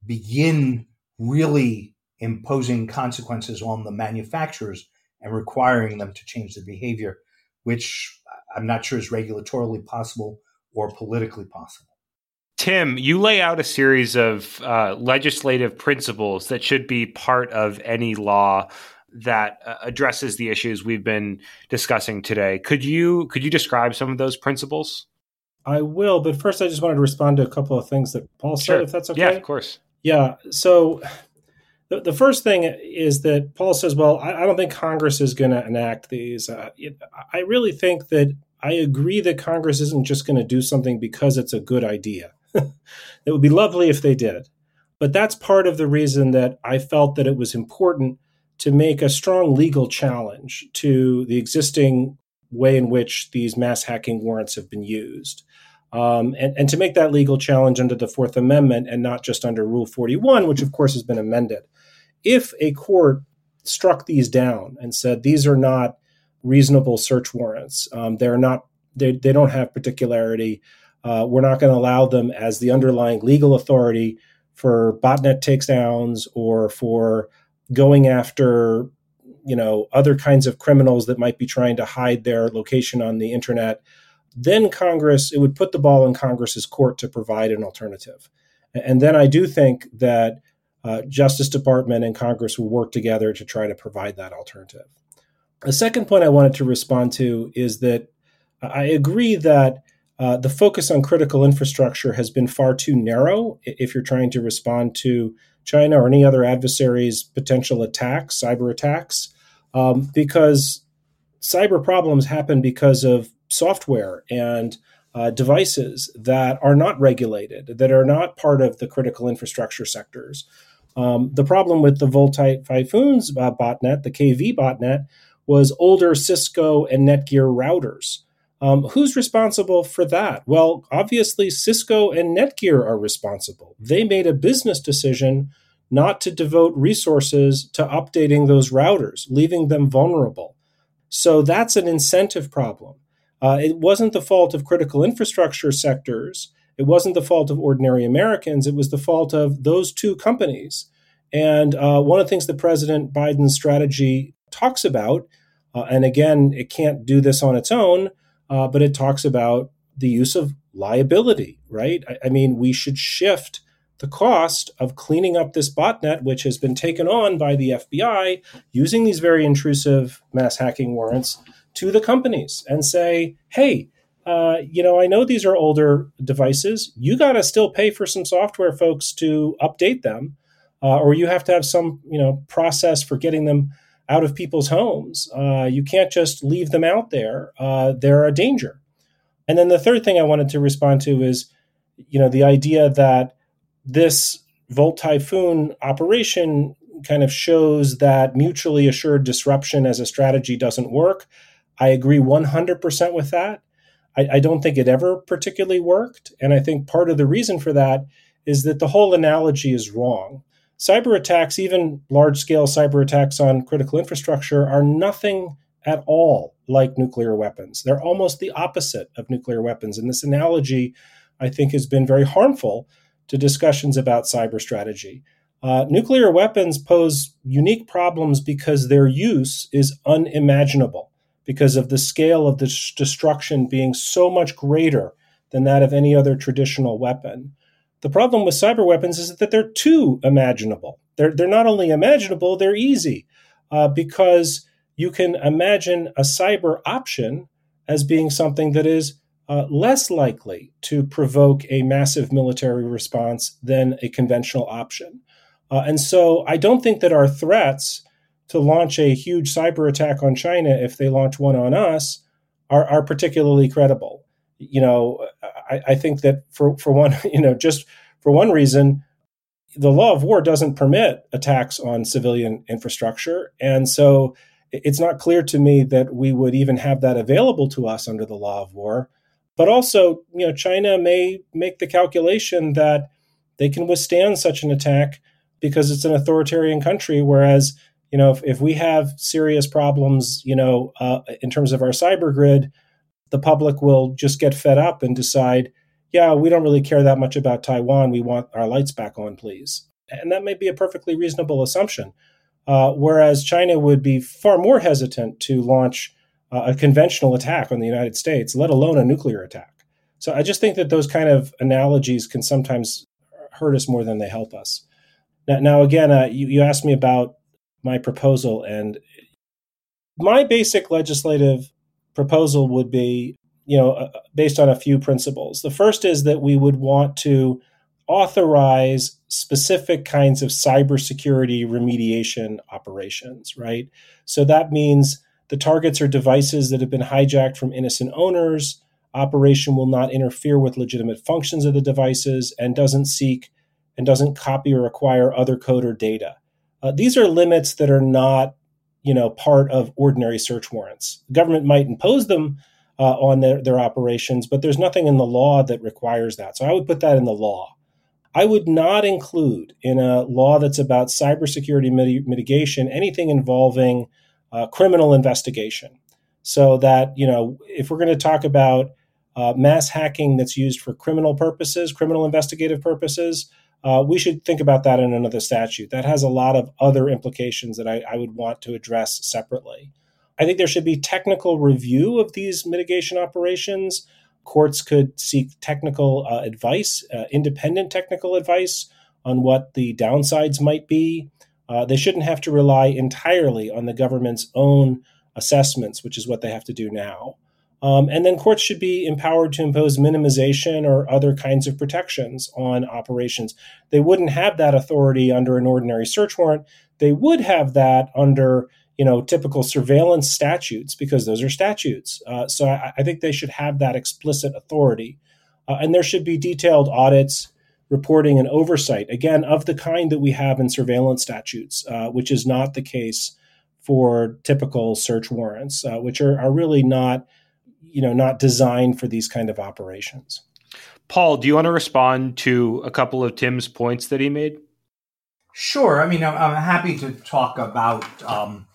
begin really imposing consequences on the manufacturers and requiring them to change their behavior, which I'm not sure is regulatorily possible or politically possible. Tim, you lay out a series of uh, legislative principles that should be part of any law that uh, addresses the issues we've been discussing today. Could you could you describe some of those principles? I will, but first I just wanted to respond to a couple of things that Paul said, Sure. if that's okay. Yeah, of course. Yeah. So the, the first thing is that Paul says, well, I, I don't think Congress is going to enact these. Uh, it, I really think that I agree that Congress isn't just going to do something because it's a good idea. It would be lovely if they did. But that's part of the reason that I felt that it was important to make a strong legal challenge to the existing way in which these mass hacking warrants have been used. Um, and, and to make that legal challenge under the Fourth Amendment and not just under Rule forty-one, which of course has been amended. If a court struck these down and said these are not reasonable search warrants, um, they're not, they, they don't have particularity, uh, we're not going to allow them as the underlying legal authority for botnet takedowns or for going after, you know, other kinds of criminals that might be trying to hide their location on the internet, then Congress, it would put the ball in Congress's court to provide an alternative. And then I do think that uh, Justice Department and Congress will work together to try to provide that alternative. The second point I wanted to respond to is that I agree that uh, the focus on critical infrastructure has been far too narrow if you're trying to respond to China or any other adversary's potential attacks, cyber attacks, um, because cyber problems happen because of software and uh, devices that are not regulated, that are not part of the critical infrastructure sectors. Um, the problem with the Volt Typhoon's uh, botnet, the K V botnet, was older Cisco and Netgear routers. Um, who's responsible for that? Well, obviously, Cisco and Netgear are responsible. They made a business decision not to devote resources to updating those routers, leaving them vulnerable. So that's an incentive problem. Uh, it wasn't the fault of critical infrastructure sectors. It wasn't the fault of ordinary Americans. It was the fault of those two companies. And uh, one of the things that President Biden's strategy talks about, uh, and again, it can't do this on its own, uh, but it talks about the use of liability, right? I, I mean, we should shift the cost of cleaning up this botnet, which has been taken on by the F B I using these very intrusive mass hacking warrants, to the companies and say, hey, uh, you know, I know these are older devices. You got to still pay for some software folks to update them, uh, or you have to have some, you know, process for getting them out of people's homes. Uh, you can't just leave them out there. Uh, they're a danger. And then the third thing I wanted to respond to is, you know, the idea that this Volt Typhoon operation kind of shows that mutually assured disruption as a strategy doesn't work. I agree one hundred percent with that. I, I don't think it ever particularly worked. And I think part of the reason for that is that the whole analogy is wrong. Cyber attacks, even large-scale cyber attacks on critical infrastructure, are nothing at all like nuclear weapons. They're almost the opposite of nuclear weapons. And this analogy, I think, has been very harmful to discussions about cyber strategy. Uh, nuclear weapons pose unique problems because their use is unimaginable, because of the scale of the sh- destruction being so much greater than that of any other traditional weapon. The problem with cyber weapons is that they're too imaginable. They're, they're not only imaginable, they're easy, uh, because you can imagine a cyber option as being something that is uh, less likely to provoke a massive military response than a conventional option. Uh, and so I don't think that our threats to launch a huge cyber attack on China, if they launch one on us, are, are particularly credible. You know, I, I think that for, for one, you know, just for one reason, the law of war doesn't permit attacks on civilian infrastructure. And so it's not clear to me that we would even have that available to us under the law of war. But also, you know, China may make the calculation that they can withstand such an attack because it's an authoritarian country, whereas, you know, if, if we have serious problems, you know, uh, in terms of our cyber grid, the public will just get fed up and decide, yeah, we don't really care that much about Taiwan. We want our lights back on, please. And that may be a perfectly reasonable assumption. Uh, whereas China would be far more hesitant to launch uh, a conventional attack on the United States, let alone a nuclear attack. So I just think that those kind of analogies can sometimes hurt us more than they help us. Now, now again, uh, you, you asked me about my proposal, and my basic legislative proposal would be, you know, uh, based on a few principles. The first is that we would want to authorize specific kinds of cybersecurity remediation operations, right? So that means the targets are devices that have been hijacked from innocent owners. Operation will not interfere with legitimate functions of the devices and doesn't seek and doesn't copy or acquire other code or data. Uh, these are limits that are not, you know, part of ordinary search warrants. The government might impose them uh, on their, their operations, but there's nothing in the law that requires that. So I would put that in the law. I would not include in a law that's about cybersecurity mit- mitigation anything involving uh, criminal investigation. So that, you know, if we're going to talk about uh, mass hacking that's used for criminal purposes, criminal investigative purposes, uh, we should think about that in another statute. That has a lot of other implications that I, I would want to address separately. I think there should be technical review of these mitigation operations. Courts could seek technical uh, advice, uh, independent technical advice on what the downsides might be. Uh, they shouldn't have to rely entirely on the government's own assessments, which is what they have to do now. Um, and then courts should be empowered to impose minimization or other kinds of protections on operations. They wouldn't have that authority under an ordinary search warrant. They would have that under, you know, typical surveillance statutes, because those are statutes. Uh, so I, I think they should have that explicit authority. Uh, and there should be detailed audits, reporting, and oversight, again, of the kind that we have in surveillance statutes, uh, which is not the case for typical search warrants, uh, which are, are really not, you know, not designed for these kind of operations. Paul, do you want to respond to a couple of Tim's points that he made? Sure. I mean, I'm, I'm happy to talk about um,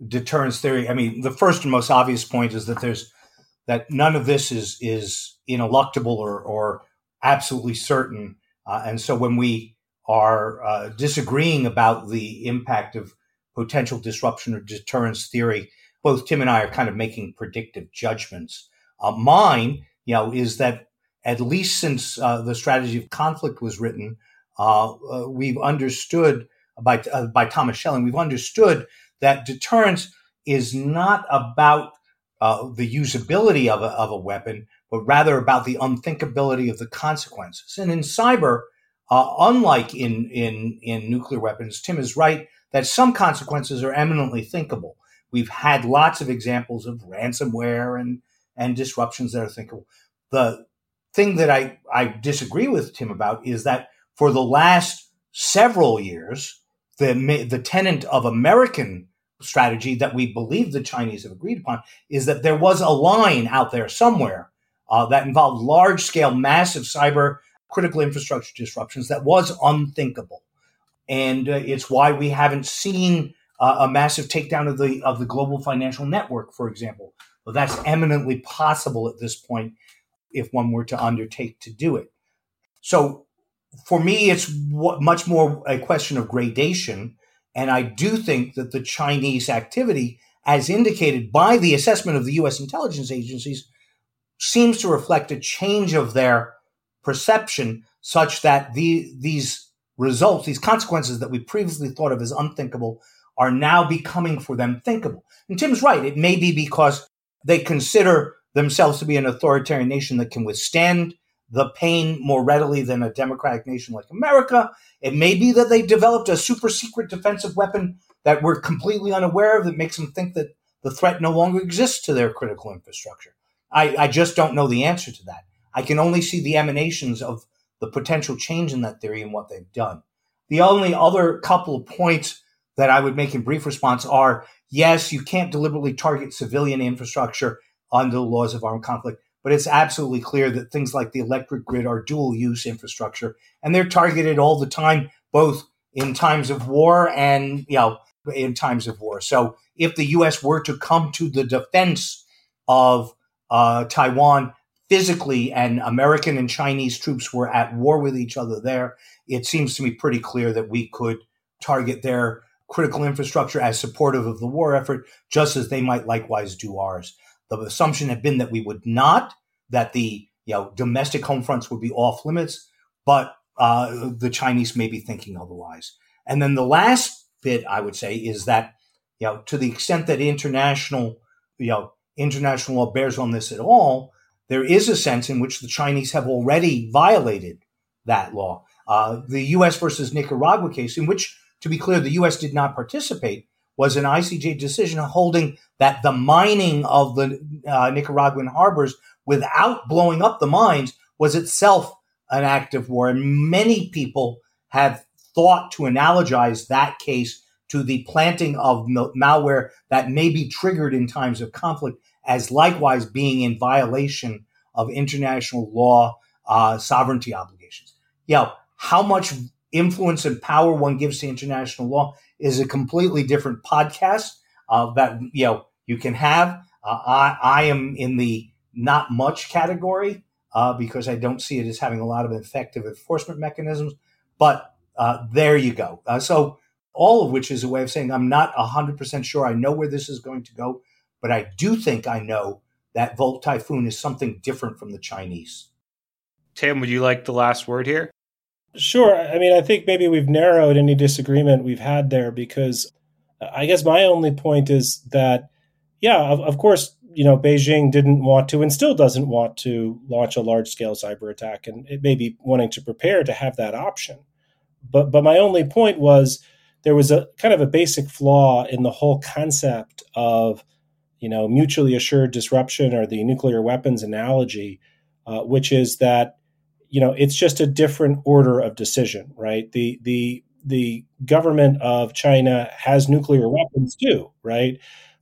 deterrence theory. I mean, the first and most obvious point is that there's that none of this is is ineluctable or, or absolutely certain. Uh, and so when we are uh, disagreeing about the impact of potential disruption or deterrence theory, both Tim and I are kind of making predictive judgments. Uh, mine, you know, is that at least since uh, the strategy of conflict was written, uh, uh, we've understood by uh, by Thomas Schelling, we've understood that deterrence is not about uh, the usability of a, of a weapon, but rather about the unthinkability of the consequences. And in cyber, uh, unlike in, in, in nuclear weapons, Tim is right that some consequences are eminently thinkable. We've had lots of examples of ransomware and, and disruptions that are thinkable. The thing that I, I disagree with Tim about is that for the last several years, the, the tenet of American strategy that we believe the Chinese have agreed upon is that there was a line out there somewhere uh, that involved large-scale, massive cyber critical infrastructure disruptions that was unthinkable. And uh, it's why we haven't seen uh, a massive takedown of the of the global financial network, for example. But that's eminently possible at this point if one were to undertake to do it. So for me, it's w- much more a question of gradation. And I do think that the Chinese activity, as indicated by the assessment of the U S intelligence agencies, seems to reflect a change of their perception such that the, these results, these consequences that we previously thought of as unthinkable, are now becoming for them thinkable. And Tim's right. It may be because they consider themselves to be an authoritarian nation that can withstand the pain more readily than a democratic nation like America. It may be that they developed a super secret defensive weapon that we're completely unaware of that makes them think that the threat no longer exists to their critical infrastructure. I, I just don't know the answer to that. I can only see the emanations of the potential change in that theory and what they've done. The only other couple of points that I would make in brief response are, yes, you can't deliberately target civilian infrastructure under the laws of armed conflict, but it's absolutely clear that things like the electric grid are dual-use infrastructure, and they're targeted all the time, both in times of war and, you know, in times of war. So if the U S were to come to the defense of uh, Taiwan physically and American and Chinese troops were at war with each other there, it seems to me pretty clear that we could target their critical infrastructure as supportive of the war effort, just as they might likewise do ours. The assumption had been that we would not, that the you know domestic home fronts would be off limits, but uh, the Chinese may be thinking otherwise. And then the last bit I would say is that you know to the extent that international you know international law bears on this at all, there is a sense in which the Chinese have already violated that law. Uh, the U S versus Nicaragua case, in which, to be clear, the U S did not participate, was an I C J decision holding that the mining of the uh, Nicaraguan harbors without blowing up the mines was itself an act of war. And many people have thought to analogize that case to the planting of malware that may be triggered in times of conflict as likewise being in violation of international law uh, sovereignty obligations. You know, how much influence and power one gives to international law is a completely different podcast uh, that you know you can have. Uh, I, I am in the not much category uh, because I don't see it as having a lot of effective enforcement mechanisms. But uh, there you go. Uh, so all of which is a way of saying I'm not one hundred percent sure I know where this is going to go, but I do think I know that Volt Typhoon is something different from the Chinese. Tim, would you like the last word here? Sure. I mean, I think maybe we've narrowed any disagreement we've had there, because I guess my only point is that, yeah, of, of course, you know, Beijing didn't want to and still doesn't want to launch a large-scale cyber attack, and it may be wanting to prepare to have that option. But but my only point was there was a kind of a basic flaw in the whole concept of, you know, mutually assured disruption, or the nuclear weapons analogy, uh, which is that, you know, it's just a different order of decision, right? The the the government of China has nuclear weapons too, right?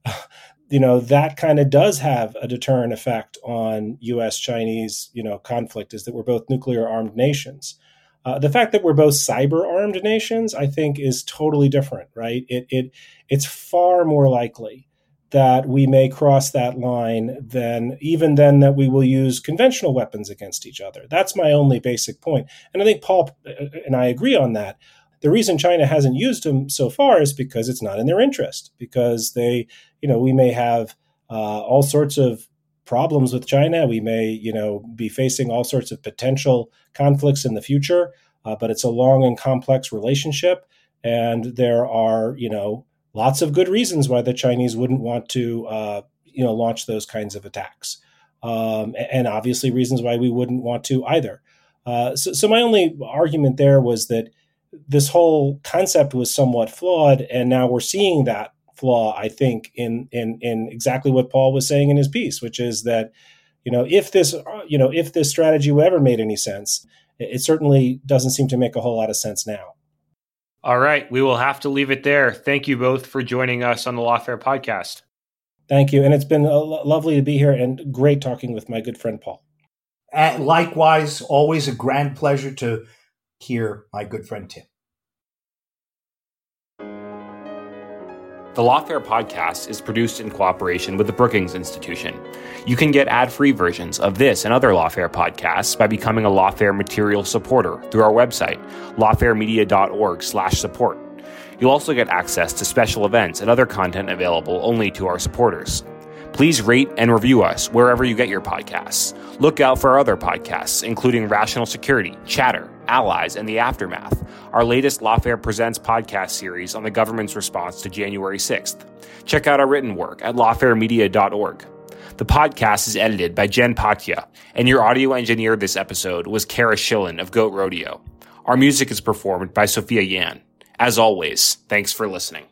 You know, that kind of does have a deterrent effect on U S Chinese, you know, conflict, is that we're both nuclear armed nations. Uh, the fact that we're both cyber-armed nations, I think, is totally different, right? It it it's far more likely that we may cross that line than even then that we will use conventional weapons against each other. That's my only basic point. And I think Paul and I agree on that. The reason China hasn't used them so far is because it's not in their interest, because they, you know, we may have uh, all sorts of problems with China. We may, you know, be facing all sorts of potential conflicts in the future, uh, but it's a long and complex relationship. And there are, you know, lots of good reasons why the Chinese wouldn't want to, uh, you know, launch those kinds of attacks. Um, and obviously reasons why we wouldn't want to either. Uh, so, so my only argument there was that this whole concept was somewhat flawed. And now we're seeing that flaw, I think, in, in, in exactly what Paul was saying in his piece, which is that, you know, if this, you know, if this strategy ever made any sense, it, it certainly doesn't seem to make a whole lot of sense now. All right. We will have to leave it there. Thank you both for joining us on the Lawfare podcast. Thank you. And it's been lo- lovely to be here and great talking with my good friend, Paul. And likewise, always a grand pleasure to hear my good friend, Tim. The Lawfare podcast is produced in cooperation with the Brookings Institution. You can get ad-free versions of this and other Lawfare podcasts by becoming a Lawfare material supporter through our website, lawfaremedia.org slash support. You'll also get access to special events and other content available only to our supporters. Please rate and review us wherever you get your podcasts. Look out for our other podcasts, including Rational Security, Chatter, Allies, and The Aftermath, our latest Lawfare Presents podcast series on the government's response to January sixth. Check out our written work at lawfaremedia dot org. The podcast is edited by Jen Patja, and your audio engineer this episode was Kara Schillen of Goat Rodeo. Our music is performed by Sophia Yan. As always, thanks for listening.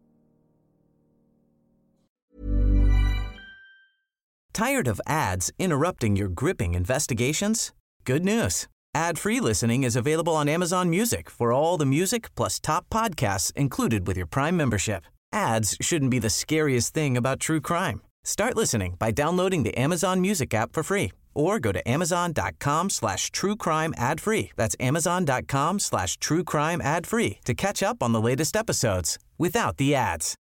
Tired of ads interrupting your gripping investigations? Good news. Ad-free listening is available on Amazon Music for all the music plus top podcasts included with your Prime membership. Ads shouldn't be the scariest thing about true crime. Start listening by downloading the Amazon Music app for free or go to amazon.com slash true crime ad free. That's amazon.com slash true crime ad free to catch up on the latest episodes without the ads.